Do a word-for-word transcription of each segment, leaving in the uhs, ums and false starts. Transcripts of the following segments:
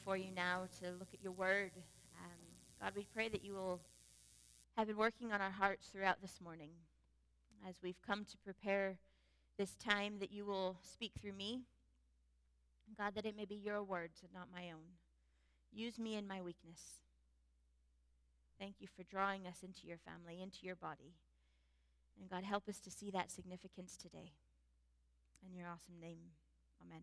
before you now to look at your word. Um, God, we pray that you will have been working on our hearts throughout this morning. As we've come to prepare this time, that you will speak through me. God, that it may be your words and not my own. Use me in my weakness. Thank you for drawing us into your family, into your body. And God, help us to see that significance today. In your awesome name, amen.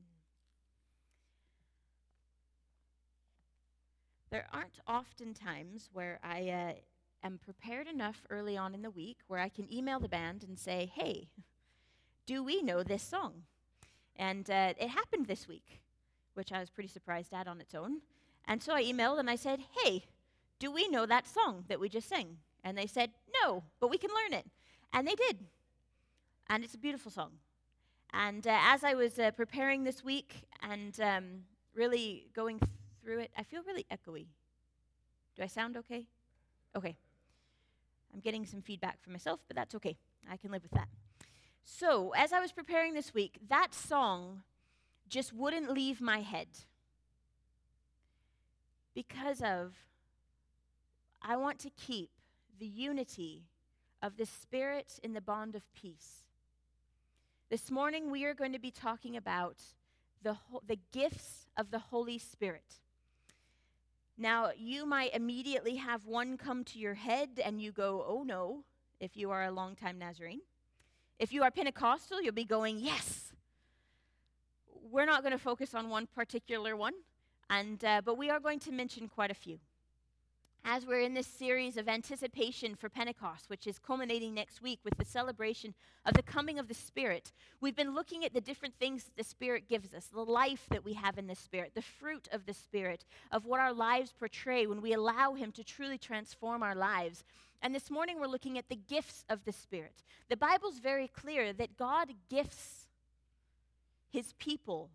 There aren't often times where I uh, am prepared enough early on in the week where I can email the band and say, hey, do we know this song? And uh, it happened this week, which I was pretty surprised at on its own. And so I emailed and I said, hey, do we know that song that we just sang? And they said, no, but we can learn it. And they did. And it's a beautiful song. And uh, as I was uh, preparing this week and um, really going through it, I feel really echoey. Do I sound okay? Okay. I'm getting some feedback from myself, but that's okay. I can live with that. So, as I was preparing this week, that song just wouldn't leave my head because of I want to keep the unity of the Spirit in the bond of peace. This morning, we are going to be talking about the, ho- the gifts of the Holy Spirit. Now, you might immediately have one come to your head and you go, oh no, if you are a longtime Nazarene. If you are Pentecostal, you'll be going, yes. We're not going to focus on one particular one, and uh, but we are going to mention quite a few. As we're in this series of anticipation for Pentecost, which is culminating next week with the celebration of the coming of the Spirit, we've been looking at the different things that the Spirit gives us, the life that we have in the Spirit, the fruit of the Spirit, of what our lives portray when we allow Him to truly transform our lives. And this morning we're looking at the gifts of the Spirit. The Bible's very clear that God gifts His people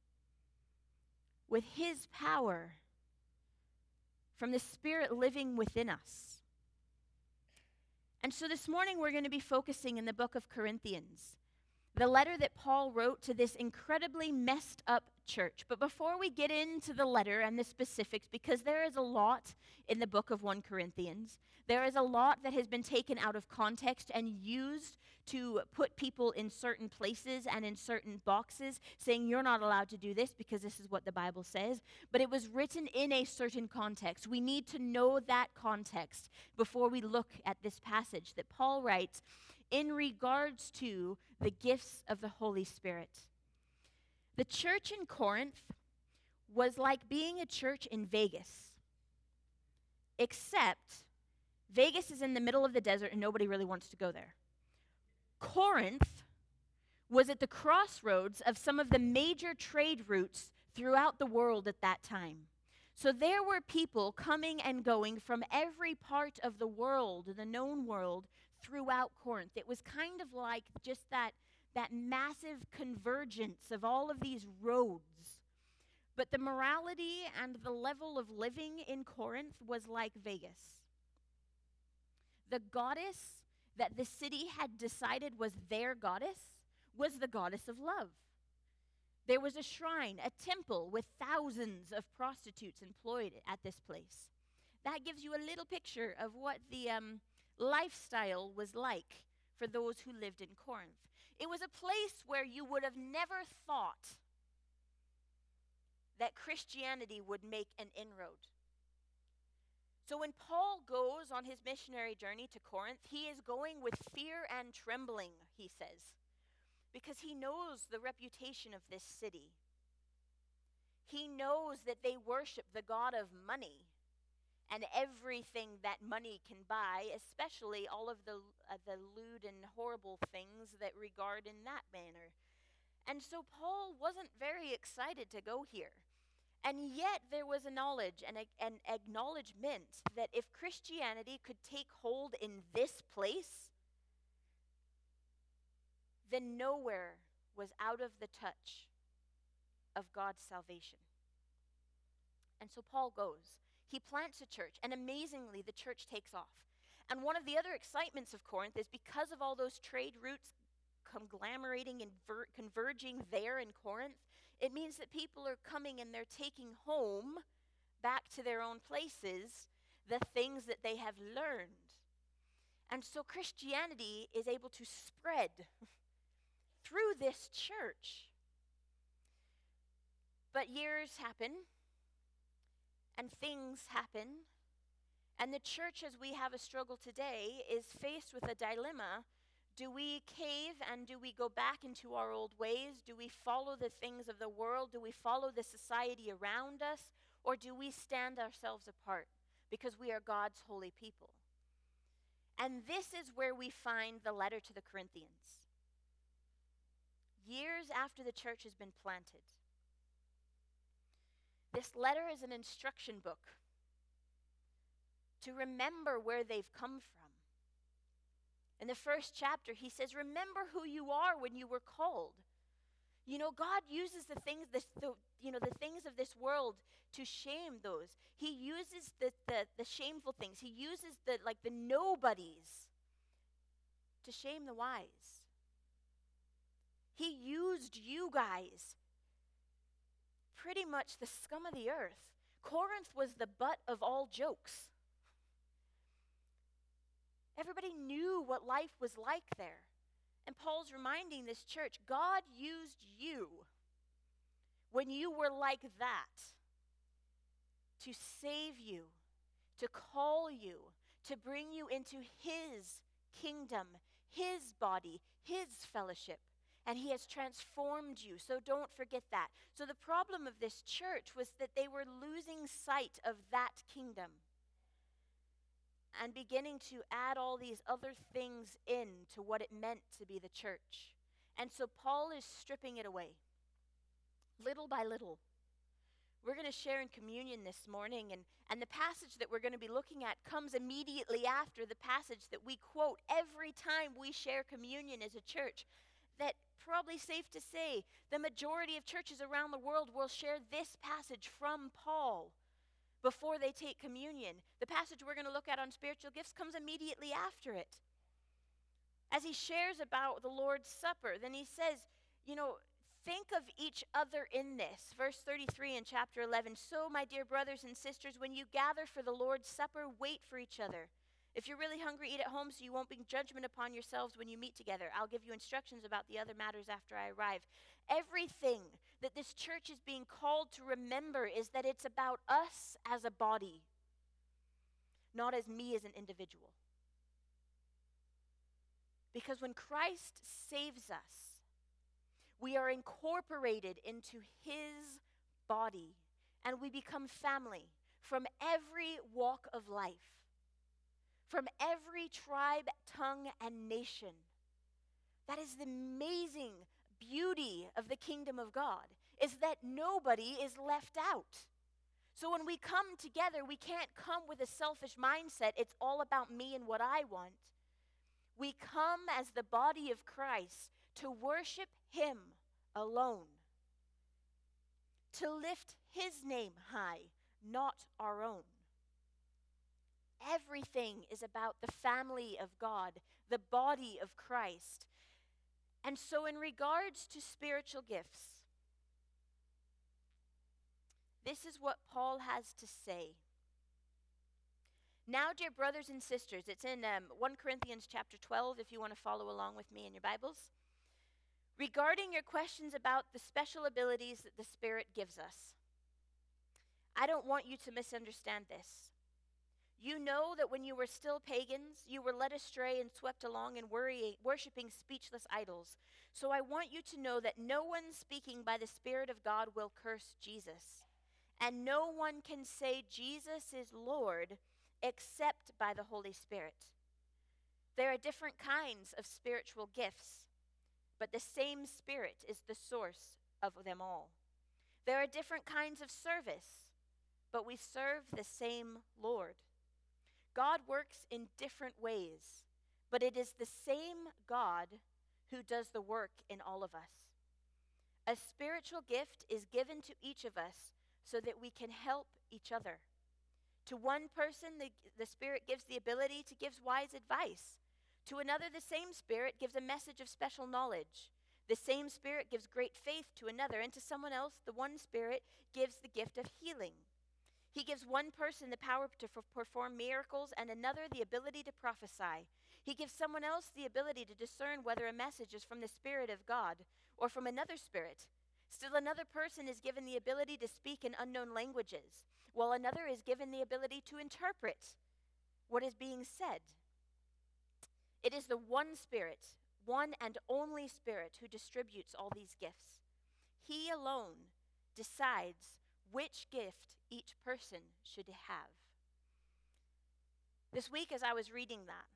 with His power from the Spirit living within us. And so this morning we're going to be focusing in the book of Corinthians, the letter that Paul wrote to this incredibly messed up church. But before we get into the letter and the specifics, because there is a lot in the book of First Corinthians, there is a lot that has been taken out of context and used to put people in certain places and in certain boxes, saying you're not allowed to do this because this is what the Bible says. But it was written in a certain context. We need to know that context before we look at this passage that Paul writes in regards to the gifts of the Holy Spirit. The church in Corinth was like being a church in Vegas, except Vegas is in the middle of the desert and nobody really wants to go there. Corinth was at the crossroads of some of the major trade routes throughout the world at that time. So there were people coming and going from every part of the world, the known world, throughout Corinth. It was kind of like just that, that massive convergence of all of these roads. But the morality and the level of living in Corinth was like Vegas. The goddess that the city had decided was their goddess was the goddess of love. There was a shrine, a temple with thousands of prostitutes employed at this place. That gives you a little picture of what the um, lifestyle was like for those who lived in Corinth. It was a place where you would have never thought that Christianity would make an inroad. So when Paul goes on his missionary journey to Corinth, he is going with fear and trembling, he says, because he knows the reputation of this city. He knows that they worship the god of money and everything that money can buy, especially all of the uh, the lewd and horrible things that regard in that manner. And so Paul wasn't very excited to go here. And yet there was a knowledge and a, an acknowledgement that if Christianity could take hold in this place, then nowhere was out of the touch of God's salvation. And so Paul goes. He plants a church, and amazingly, the church takes off. And one of the other excitements of Corinth is because of all those trade routes conglomerating and ver- converging there in Corinth, it means that people are coming and they're taking home back to their own places the things that they have learned. And so Christianity is able to spread through this church. But years happen, and things happen, and the church, as we have a struggle today, is faced with a dilemma. Do we cave and do we go back into our old ways? Do we follow the things of the world? Do we follow the society around us? Or do we stand ourselves apart because we are God's holy people? And this is where we find the letter to the Corinthians. Years after the church has been planted. This letter is an instruction book to remember where they've come from. In the first chapter, he says, remember who you are when you were called. You know, God uses the things, this, the, you know, the things of this world to shame those. He uses the, the, the shameful things. He uses the, like, the nobodies to shame the wise. He used you guys, pretty much the scum of the earth. Corinth was the butt of all jokes. Everybody knew what life was like there. And Paul's reminding this church, God used you when you were like that to save you, to call you, to bring you into his kingdom, his body, his fellowship. And he has transformed you, so don't forget that. So the problem of this church was that they were losing sight of that kingdom and beginning to add all these other things in to what it meant to be the church. And so Paul is stripping it away, little by little. We're going to share in communion this morning, and, and the passage that we're going to be looking at comes immediately after the passage that we quote every time we share communion as a church. That probably safe to say, the majority of churches around the world will share this passage from Paul before they take communion. The passage we're going to look at on spiritual gifts comes immediately after it. As he shares about the Lord's Supper, then he says, you know, think of each other in this. Verse thirty-three in chapter eleven, so my dear brothers and sisters, when you gather for the Lord's Supper, wait for each other. If you're really hungry, eat at home so you won't bring judgment upon yourselves when you meet together. I'll give you instructions about the other matters after I arrive. Everything that this church is being called to remember is that it's about us as a body, not as me as an individual. Because when Christ saves us, we are incorporated into his body, and we become family from every walk of life. From every tribe, tongue, and nation. That is the amazing beauty of the kingdom of God, is that nobody is left out. So when we come together, we can't come with a selfish mindset, it's all about me and what I want. We come as the body of Christ to worship him alone, to lift his name high, not our own. Everything is about the family of God, the body of Christ. And so in regards to spiritual gifts, this is what Paul has to say. Now, dear brothers and sisters, it's in um, First Corinthians chapter twelve, if you want to follow along with me in your Bibles. Regarding your questions about the special abilities that the Spirit gives us, I don't want you to misunderstand this. You know that when you were still pagans, you were led astray and swept along in worrying, worshiping speechless idols. So I want you to know that no one speaking by the Spirit of God will curse Jesus. And no one can say Jesus is Lord except by the Holy Spirit. There are different kinds of spiritual gifts, but the same Spirit is the source of them all. There are different kinds of service, but we serve the same Lord. God works in different ways, but it is the same God who does the work in all of us. A spiritual gift is given to each of us so that we can help each other. To one person, the, the Spirit gives the ability to give wise advice. To another, the same Spirit gives a message of special knowledge. The same Spirit gives great faith to another, and to someone else, the one Spirit gives the gift of healing. He gives one person the power to f- perform miracles and another the ability to prophesy. He gives someone else the ability to discern whether a message is from the Spirit of God or from another spirit. Still another person is given the ability to speak in unknown languages, while another is given the ability to interpret what is being said. It is the one Spirit, one and only Spirit, who distributes all these gifts. He alone decides which gift each person should have. This week, as I was reading that,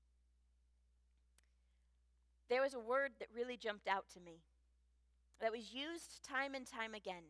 there was a word that really jumped out to me that was used time and time again.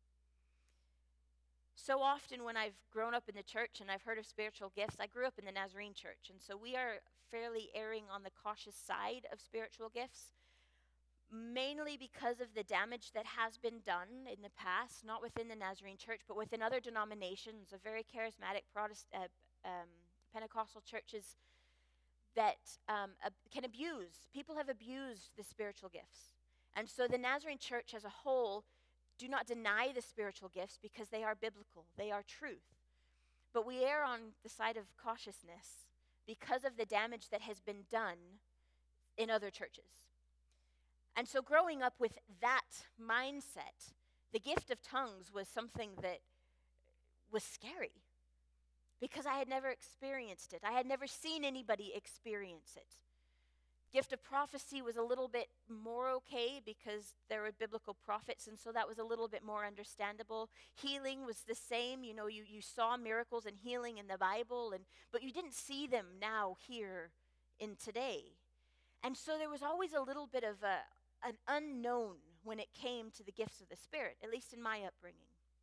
So often when I've grown up in the church and I've heard of spiritual gifts, I grew up in the Nazarene church, and so we are fairly erring on the cautious side of spiritual gifts, mainly because of the damage that has been done in the past, not within the Nazarene church, but within other denominations of very charismatic Protestant, uh, um, Pentecostal churches that um, uh, can abuse. People have abused the spiritual gifts. And so the Nazarene church as a whole do not deny the spiritual gifts because they are biblical, they are truth. But we err on the side of cautiousness because of the damage that has been done in other churches. And so growing up with that mindset, the gift of tongues was something that was scary because I had never experienced it. I had never seen anybody experience it. Gift of prophecy was a little bit more okay because there were biblical prophets, and so that was a little bit more understandable. Healing was the same. You know, you, you saw miracles and healing in the Bible, and but you didn't see them now here in today. And so there was always a little bit of a, an unknown when it came to the gifts of the Spirit, at least in my upbringing.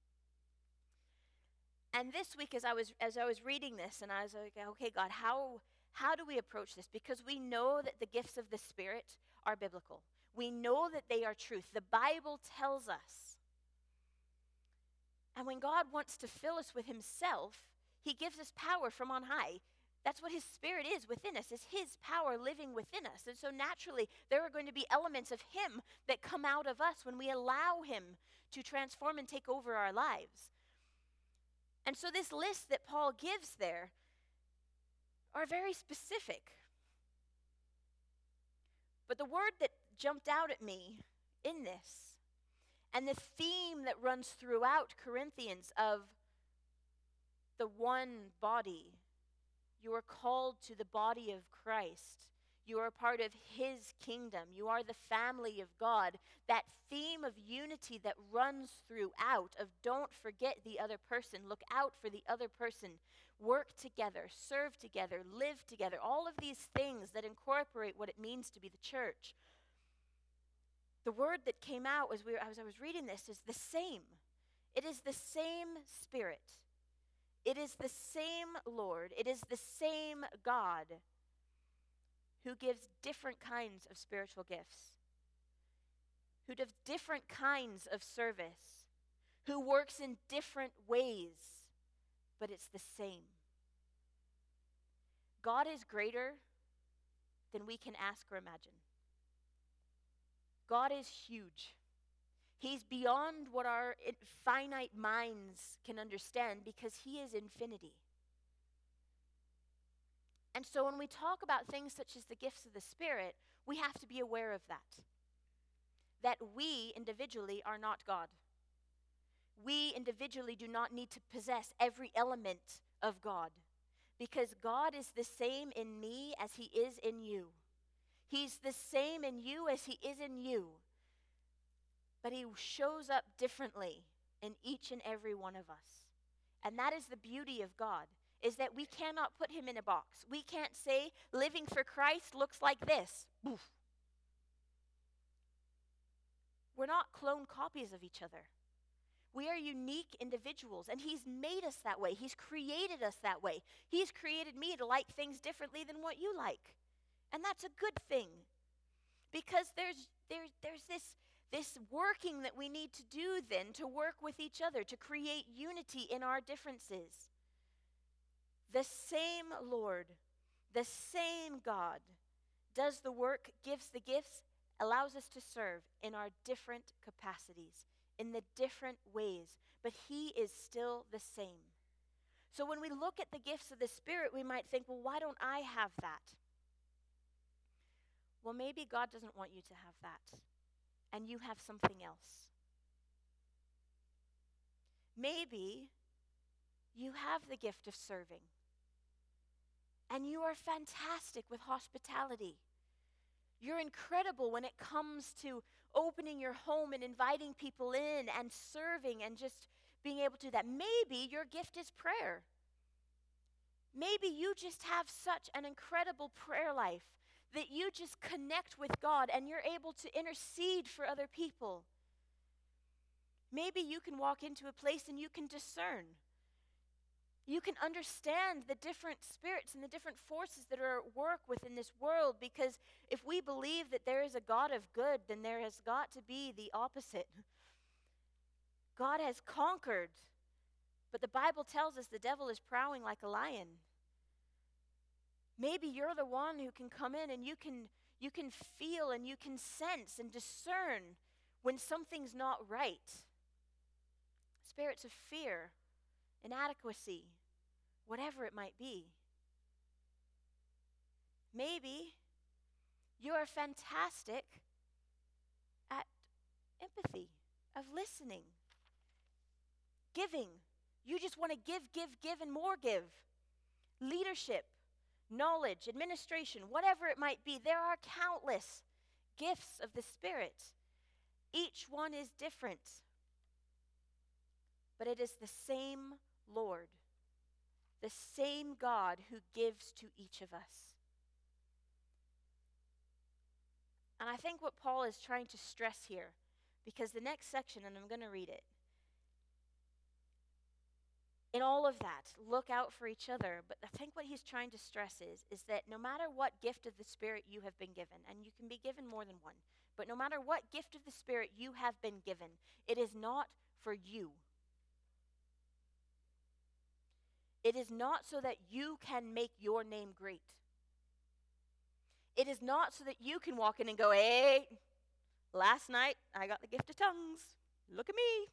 And this week, as I was as I was reading this, and I was like, okay, God, how how do we approach this? Because we know that the gifts of the Spirit are biblical. We know that they are truth. The Bible tells us. And when God wants to fill us with himself, he gives us power from on high. That's what his Spirit is within us, is his power living within us. And so naturally, there are going to be elements of him that come out of us when we allow him to transform and take over our lives. And so this list that Paul gives there are very specific. But the word that jumped out at me in this, and the theme that runs throughout Corinthians of the one body, you are called to the body of Christ. You are part of his kingdom. You are the family of God. That theme of unity that runs throughout of don't forget the other person, look out for the other person, work together, serve together, live together, all of these things that incorporate what it means to be the church. The word that came out as, we were, as I was reading this is the same. It is the same Spirit. It is the same Lord. It is the same God who gives different kinds of spiritual gifts, who does different kinds of service, who works in different ways, but it's the same. God is greater than we can ask or imagine. God is huge. He's beyond what our finite minds can understand because he is infinity. And so when we talk about things such as the gifts of the Spirit, we have to be aware of that. That we individually are not God. We individually do not need to possess every element of God, because God is the same in me as he is in you. He's the same in you as he is in you. But he shows up differently in each and every one of us. And that is the beauty of God, is that we cannot put him in a box. We can't say living for Christ looks like this. Oof. We're not clone copies of each other. We are unique individuals, and he's made us that way. He's created us that way. He's created me to like things differently than what you like. And that's a good thing, because there's there's there's this this working that we need to do then to work with each other, to create unity in our differences. The same Lord, the same God does the work, gives the gifts, allows us to serve in our different capacities, in the different ways, but he is still the same. So when we look at the gifts of the Spirit, we might think, well, why don't I have that? Well, maybe God doesn't want you to have that, and you have something else. Maybe you have the gift of serving, and you are fantastic with hospitality. You're incredible when it comes to opening your home and inviting people in and serving and just being able to do that. Maybe your gift is prayer. Maybe you just have such an incredible prayer life that you just connect with God and you're able to intercede for other people. Maybe you can walk into a place and you can discern. You can understand the different spirits and the different forces that are at work within this world, because if we believe that there is a God of good, then there has got to be the opposite. God has conquered, but the Bible tells us the devil is prowling like a lion. Maybe you're the one who can come in and you can you can feel and you can sense and discern when something's not right. Spirits of fear, inadequacy, whatever it might be. Maybe you are fantastic at empathy, of listening, giving. You just want to give, give, give, and more give. Leadership, knowledge, administration, whatever it might be. There are countless gifts of the Spirit. Each one is different. But it is the same Lord, the same God who gives to each of us. And I think what Paul is trying to stress here, because the next section, and I'm going to read it, in all of that, look out for each other. But I think what he's trying to stress is, is that no matter what gift of the Spirit you have been given, and you can be given more than one, but no matter what gift of the Spirit you have been given, it is not for you. It is not so that you can make your name great. It is not so that you can walk in and go, hey, last night I got the gift of tongues. Look at me.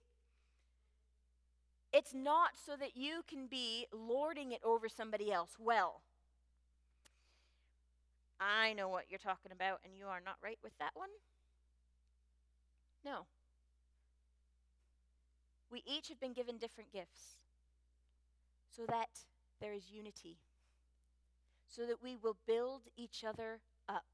It's not so that you can be lording it over somebody else. Well, I know what you're talking about, and you are not right with that one. No. We each have been given different gifts so that there is unity, so that we will build each other up.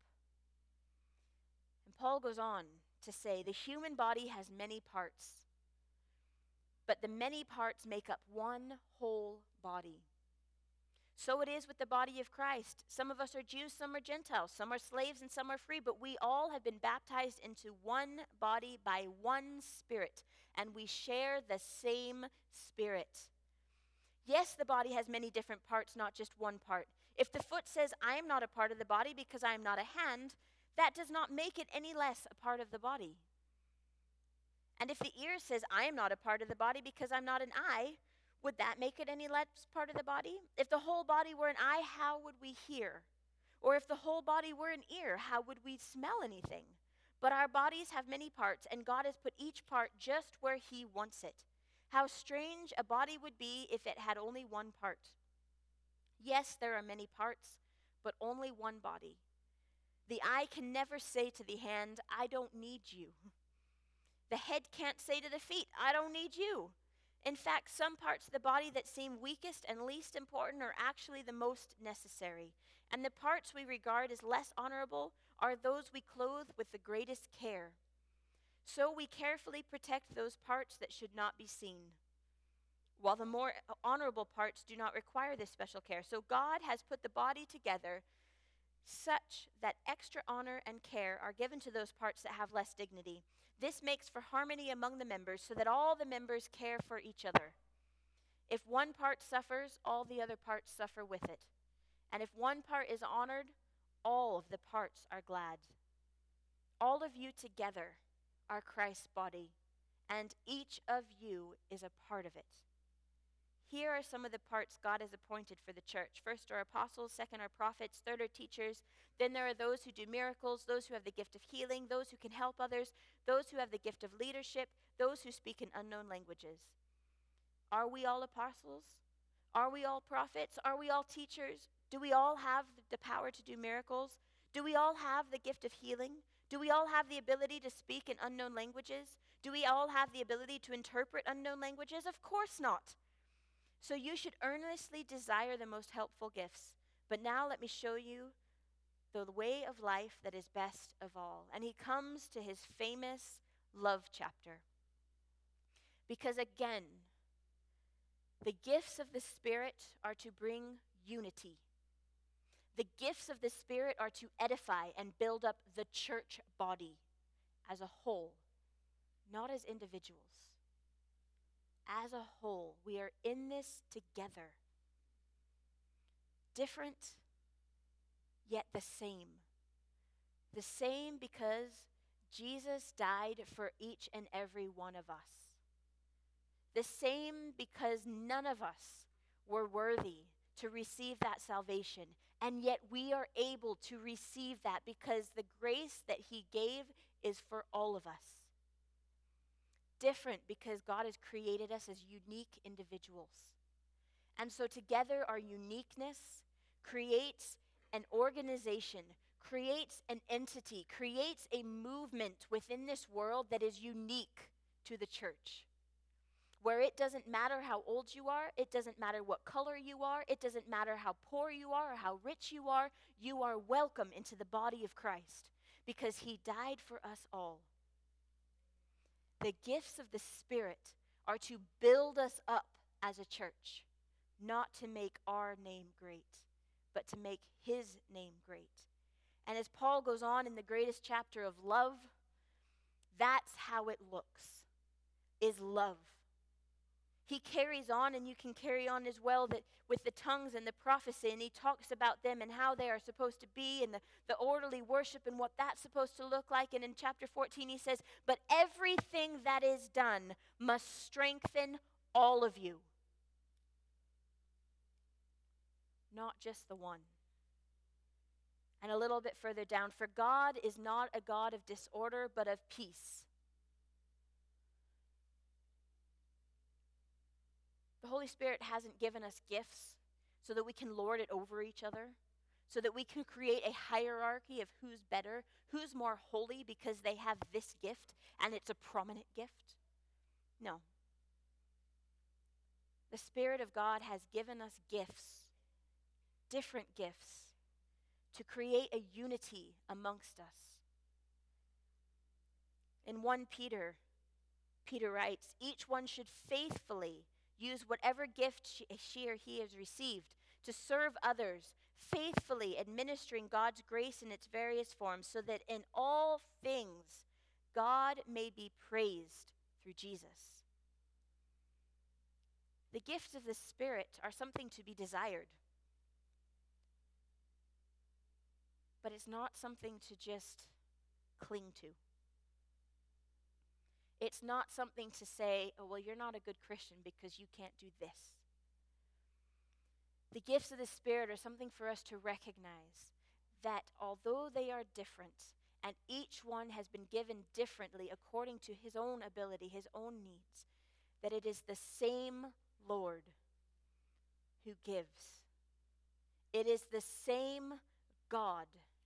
And Paul goes on to say, the human body has many parts, but the many parts make up one whole body. So it is with the body of Christ. Some of us are Jews, some are Gentiles, some are slaves and some are free, but we all have been baptized into one body by one Spirit, and we share the same Spirit. Yes, the body has many different parts, not just one part. If the foot says, I am not a part of the body because I am not a hand, that does not make it any less a part of the body. And if the ear says, I am not a part of the body because I'm not an eye, would that make it any less part of the body? If the whole body were an eye, how would we hear? Or if the whole body were an ear, how would we smell anything? But our bodies have many parts, and God has put each part just where he wants it. How strange a body would be if it had only one part. Yes, there are many parts, but only one body. The eye can never say to the hand, I don't need you. The head can't say to the feet, I don't need you. In fact, some parts of the body that seem weakest and least important are actually the most necessary. And the parts we regard as less honorable are those we clothe with the greatest care. So we carefully protect those parts that should not be seen, while the more honorable parts do not require this special care. So God has put the body together such that extra honor and care are given to those parts that have less dignity. This makes for harmony among the members so that all the members care for each other. If one part suffers, all the other parts suffer with it. And if one part is honored, all of the parts are glad. All of you together are Christ's body, and each of you is a part of it. here are some of the parts God has appointed for the church. First are apostles, second are prophets, third are teachers. Then there are those who do miracles, those who have the gift of healing, those who can help others, those who have the gift of leadership, those who speak in unknown languages. Are we all apostles? Are we all prophets? Are we all teachers? Do we all have the power to do miracles? Do we all have the gift of healing? Do we all have the ability to speak in unknown languages? Do we all have the ability to interpret unknown languages? Of course not. So you should earnestly desire the most helpful gifts. But now let me show you the way of life that is best of all. And he comes to his famous love chapter. Because again, the gifts of the Spirit are to bring unity. The gifts of the Spirit are to edify and build up the church body as a whole, not as individuals. As a whole, we are in this together. Different, yet the same. The same because Jesus died for each and every one of us. The same because none of us were worthy to receive that salvation, and yet we are able to receive that because the grace that he gave is for all of us. Different because God has created us as unique individuals. And so together our uniqueness creates an organization, creates an entity, creates a movement within this world that is unique to the church. Where it doesn't matter how old you are, it doesn't matter what color you are, it doesn't matter how poor you are or how rich you are, you are welcome into the body of Christ because he died for us all. The gifts of the Spirit are to build us up as a church, not to make our name great, but to make his name great. And as Paul goes on in the greatest chapter of love, that's how it looks, is love. He carries on, and you can carry on as well, that with the tongues and the prophecy, and he talks about them and how they are supposed to be, and the, the orderly worship and what that's supposed to look like. And in chapter fourteen he says, but everything that is done must strengthen all of you. Not just the one. And a little bit further down, for God is not a God of disorder, but of peace. The Holy Spirit hasn't given us gifts so that we can lord it over each other, so that we can create a hierarchy of who's better, who's more holy because they have this gift and it's a prominent gift. No. The Spirit of God has given us gifts, different gifts, to create a unity amongst us. In First Peter, Peter writes, each one should faithfully use whatever gift she, she or he has received to serve others, faithfully administering God's grace in its various forms, so that in all things God may be praised through Jesus. The gifts of the Spirit are something to be desired, but it's not something to just cling to. It's not something to say, oh, well, you're not a good Christian because you can't do this. The gifts of the Spirit are something for us to recognize that although they are different, and each one has been given differently according to his own ability, his own needs, that it is the same Lord who gives. It is the same God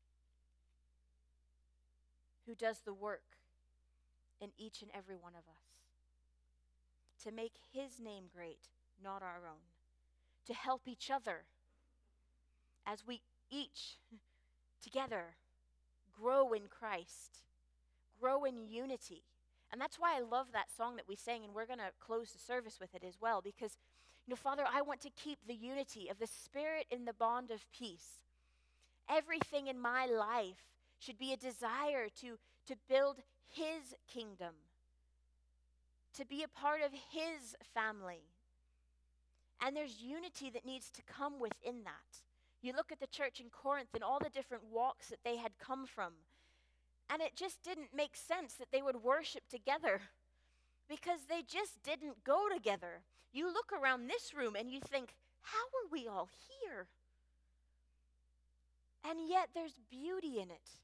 who does the work in each and every one of us, to make his name great, not our own, to help each other as we each together grow in Christ, grow in unity. And that's why I love that song that we sang, and we're going to close the service with it as well, because, you know, Father, I want to keep the unity of the Spirit in the bond of peace. Everything in my life should be a desire to, to build his kingdom, to be a part of his family. And there's unity that needs to come within that. You look at the church in Corinth and all the different walks that they had come from, and it just didn't make sense that they would worship together because they just didn't go together. You look around this room and you think, how are we all here? And yet there's beauty in it.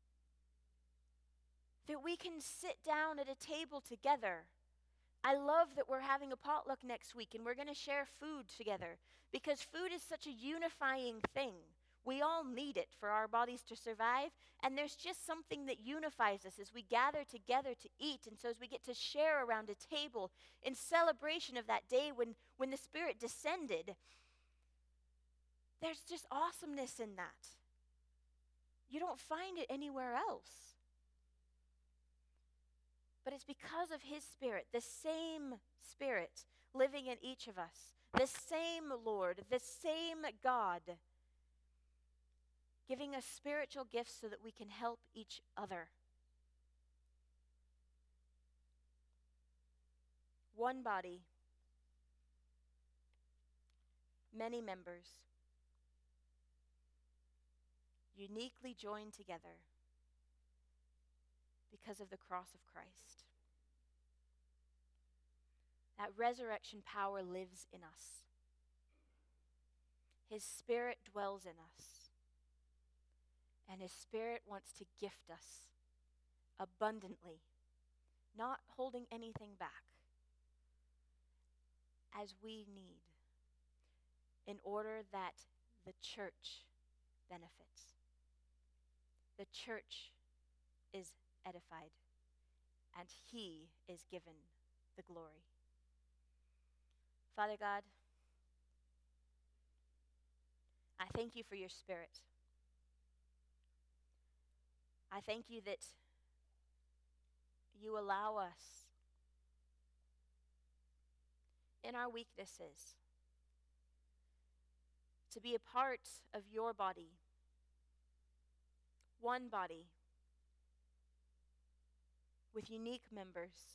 That we can sit down at a table together. I love that we're having a potluck next week and we're going to share food together because food is such a unifying thing. We all need it for our bodies to survive, and there's just something that unifies us as we gather together to eat, and so as we get to share around a table in celebration of that day when, when the Spirit descended, there's just awesomeness in that. You don't find it anywhere else. But it's because of His Spirit, the same Spirit living in each of us, the same Lord, the same God, giving us spiritual gifts so that we can help each other. One body, many members, uniquely joined together because of the cross of Christ. That resurrection power lives in us. His Spirit dwells in us. And His Spirit wants to gift us abundantly, not holding anything back, as we need, in order that the church benefits. The church is edified, and He is given the glory. Father God, I thank You for Your Spirit. I thank You that You allow us in our weaknesses to be a part of Your body, one body, with unique members,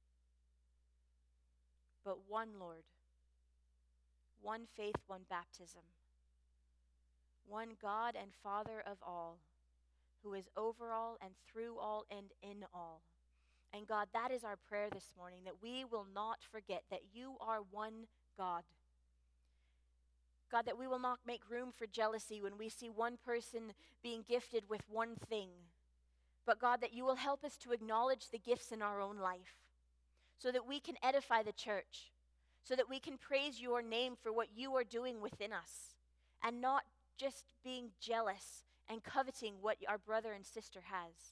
but one Lord, one faith, one baptism, one God and Father of all, who is over all and through all and in all. And God, that is our prayer this morning, that we will not forget that You are one God. God, that we will not make room for jealousy when we see one person being gifted with one thing. But God, that You will help us to acknowledge the gifts in our own life so that we can edify the church, so that we can praise Your name for what You are doing within us, and not just being jealous and coveting what our brother and sister has.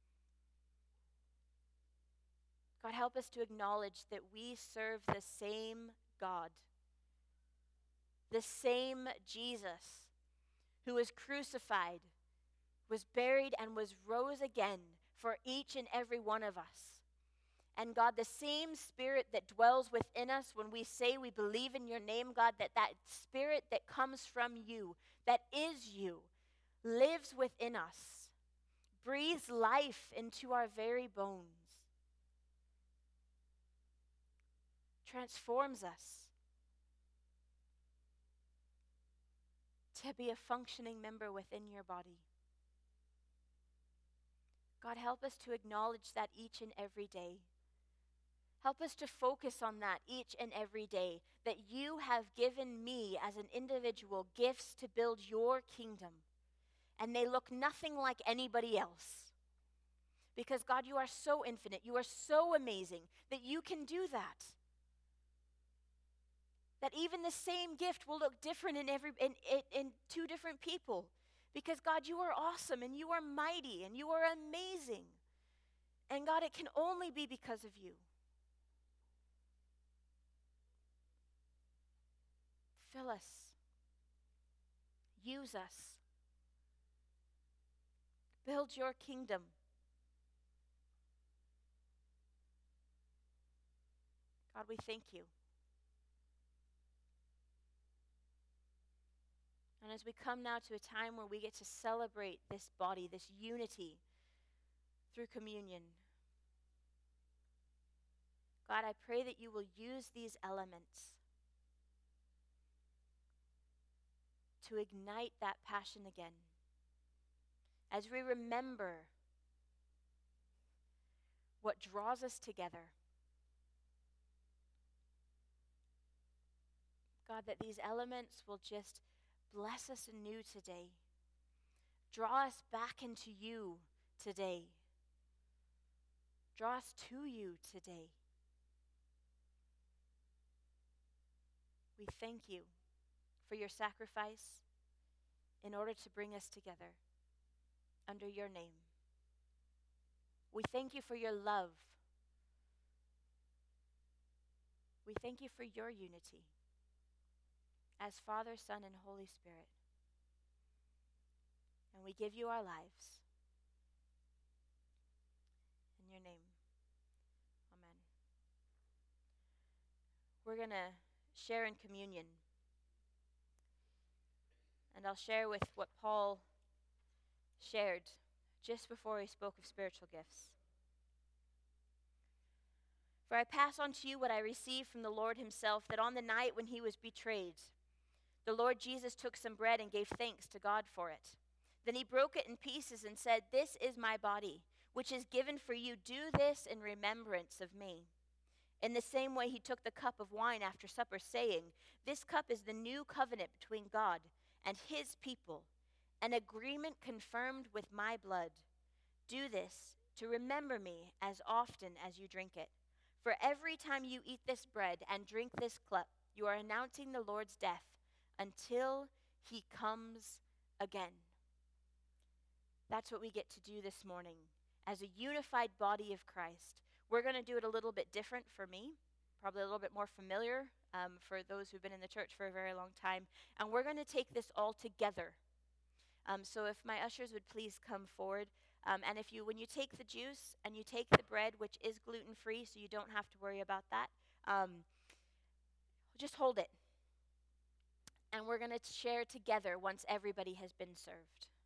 God, help us to acknowledge that we serve the same God, the same Jesus who was crucified, was buried, and was rose again for each and every one of us. And God, the same Spirit that dwells within us when we say we believe in Your name, God, that that Spirit that comes from You, that is You, lives within us, breathes life into our very bones, transforms us to be a functioning member within Your body. God, help us to acknowledge that each and every day. Help us to focus on that each and every day, that You have given me as an individual gifts to build Your kingdom, and they look nothing like anybody else. Because God, You are so infinite, You are so amazing that You can do that. That even the same gift will look different in every in, in, in two different people. Because God, You are awesome and You are mighty and You are amazing. And God, it can only be because of You. Fill us. Use us. Build Your kingdom. God, we thank You. And as we come now to a time where we get to celebrate this body, this unity through communion, God, I pray that You will use these elements to ignite that passion again. As we remember what draws us together, God, that these elements will just bless us anew today. Draw us back into you today. Draw us to you today. We thank you for your sacrifice in order to bring us together under your name. We thank you for your love. We thank you for your unity as Father, Son, and Holy Spirit. And we give you our lives. In your name, amen. We're going to share in communion. And I'll share with what Paul shared just before he spoke of spiritual gifts. For I pass on to you what I received from the Lord himself, that on the night when he was betrayed, the Lord Jesus took some bread and gave thanks to God for it. Then he broke it in pieces and said, "This is my body, which is given for you. Do this in remembrance of me." In the same way he took the cup of wine after supper, saying, "This cup is the new covenant between God and his people, an agreement confirmed with my blood. Do this to remember me as often as you drink it. For every time you eat this bread and drink this cup, you are announcing the Lord's death until he comes again." That's what we get to do this morning as a unified body of Christ. We're going to do it a little bit different for me, probably a little bit more familiar um, for those who've been in the church for a very long time. And we're going to take this all together. Um, so if my ushers would please come forward. Um, and if you, when you take the juice and you take the bread, which is gluten-free, so you don't have to worry about that, um, just hold it. And we're going to share together once everybody has been served.